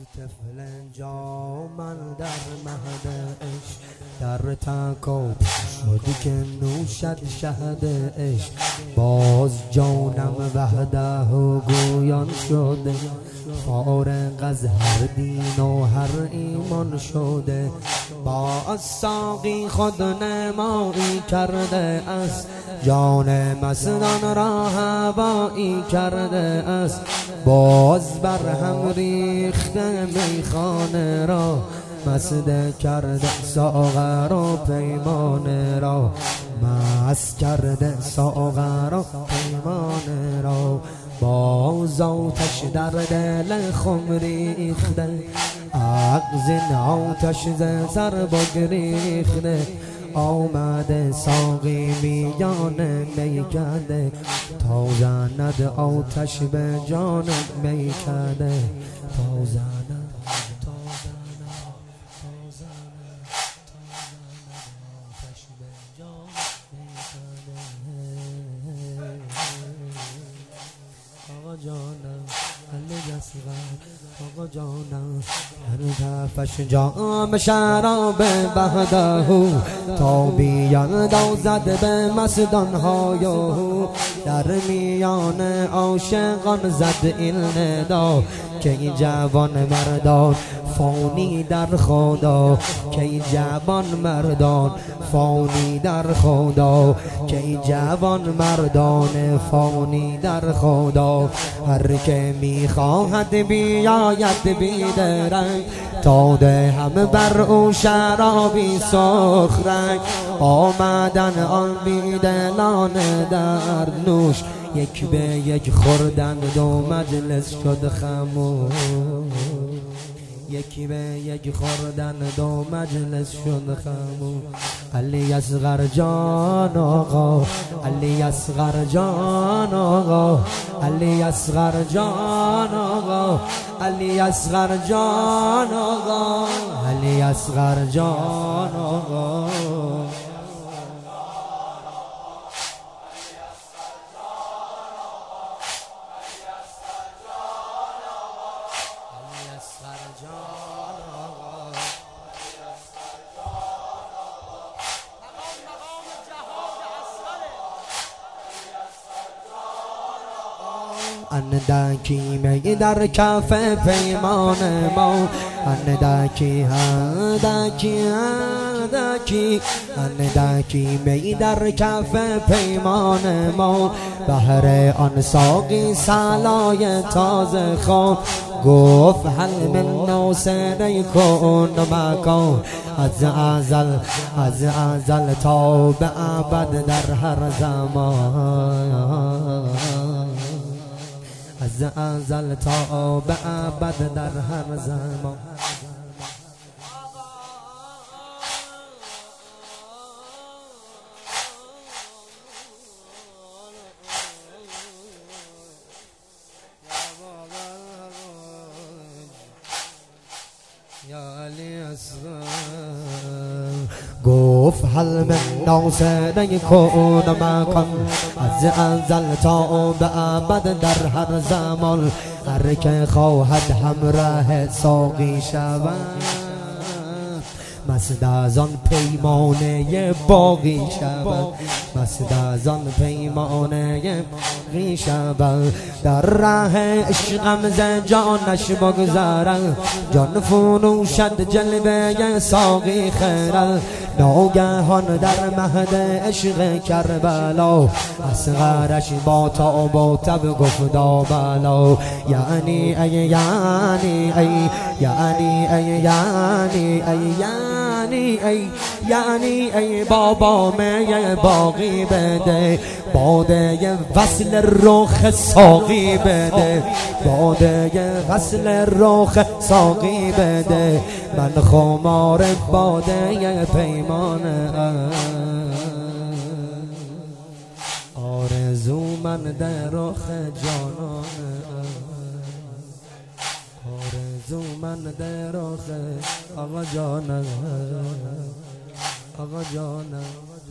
طفل جامن در مهد عشق در تکاپو شد که نوشد شهد عشق باز جانم وحده گویان شده فارغ از هر دین و هر ایمان شده با ساقی خود نمایی کرده است جان مستان را هوایی کرده است باز بر هم ریخته میخانه را مست کرده ساغر و پیمانه را مست کرده ساغر و پیمانه را باز آتش در دل خم ریخته عقل آتش ز سر بگریخته آمده ساقی میان میکده تا زند آتش به جان میکده تا زند آتش به جان میکده آقا جانم علی اصغر آقا جانم هر طرفش جام شراب وحده تا بیندازد به مستانهای در میان عاشقان زد این ندا که این جوان مردان فانی در خدا که این جوان مردان فانی در خدا که این جوان مردان فانی در خدا هر که میخواهد بیاید بیدرنگ تا ده همه بر او شرابی سرخ رنگ آمدن آن بیدلان در نوش یک به یک خوردن دو مجلس شد خموش یکی به یک خوردن دو مجلس شد خموش علی اصغر جان آقا علی اصغر جان آقا علی اصغر جان آقا علی اصغر جان آقا علی اصغر جان آقا اندکی می در کف پیمان ما اندکی می در کف پیمان ما بهر آن ساقی سلای تازه خوان گفت هل من ناصر کن مکان از ازل تا به ابد در هر زمان از ازل تا به ابد در هر زمان یا علی اصغر گفت هل من ناصر کن مکان از ازل تا به ابد در هر زمان هر که خواهد همراه ساقی شود مست از آن پیمانه باقی شود مست از آن پیمانه باقی شود در راه عشقم ز جانش بگذرد جان فروشد جلوه ساقی خیرد ناگهان در مهد عشق کربلا اصغرش با تاب و تب گفت بلا یعنی ای یعنی ای یعنی ای یعنی ای یعنی ای بابا می باقی بده باده وصل رخ ساقی بده باده وصل رخ ساقی بده من خمار باده پیمانه آرزومند رخ جانانه آرزومند رخ آقا جانم آقا جانم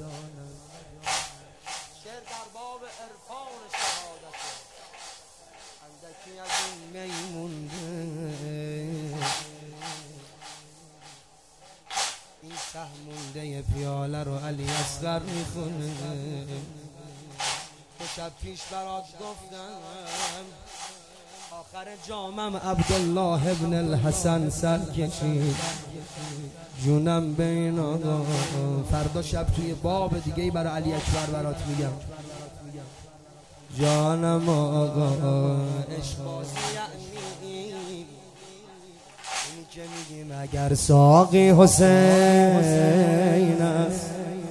شعر در باب عرفان شهادت اندکی از این میمونده پیاله رو علی اصغر میخونه. دو شب پیش برات گفتم آخر جامم عبدالله ابن الحسن سر کشید، جونم بین آقا. فردا شب توی باب دیگه برای علی اکبر برات میگم. جانم آقا عشق بازی یعنی اینی که میگیم اگر ساقی حسین است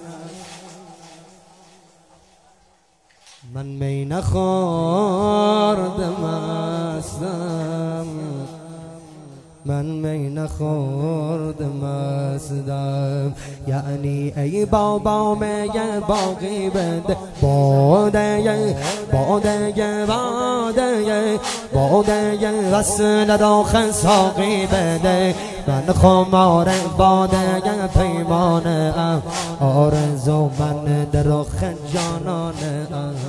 من می نخوردم استم، من می نخوردم استم. یعنی ای بابا میگه باقی بده باده باده باده باده وصل داخل ساقی بده. من خمار باده پیمانه آرزو من در رخ جانانه.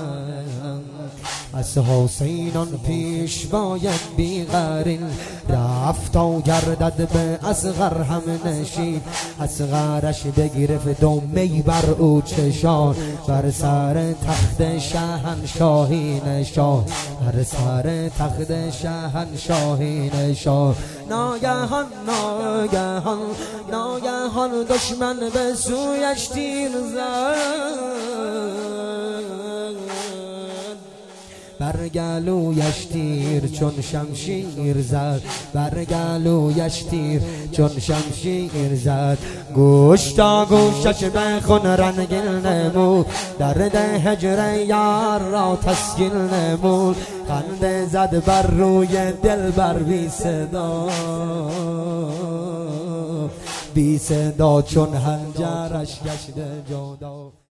از حسینان پیش باید بیغرین رفت و گردد به اصغر هم نشین. اصغرش بگرفت دو می بر او چشان بر سر تخت شاهنشاهی نشان، بر سر تخت شاهنشاهی نشان. ناگهان ناگهان ناگهان دشمن به سویش تیر زد، بر گلویش تیر چون شمشیر زد، بر گلویش تیر چون شمشیر زد. گوش تا گوشش به خون رنگین نمود، درد هجر یار را تسکین نمود. خنده زد بر روی دل بر بی صدا، بی صدا چون هنجرش گشته جدا.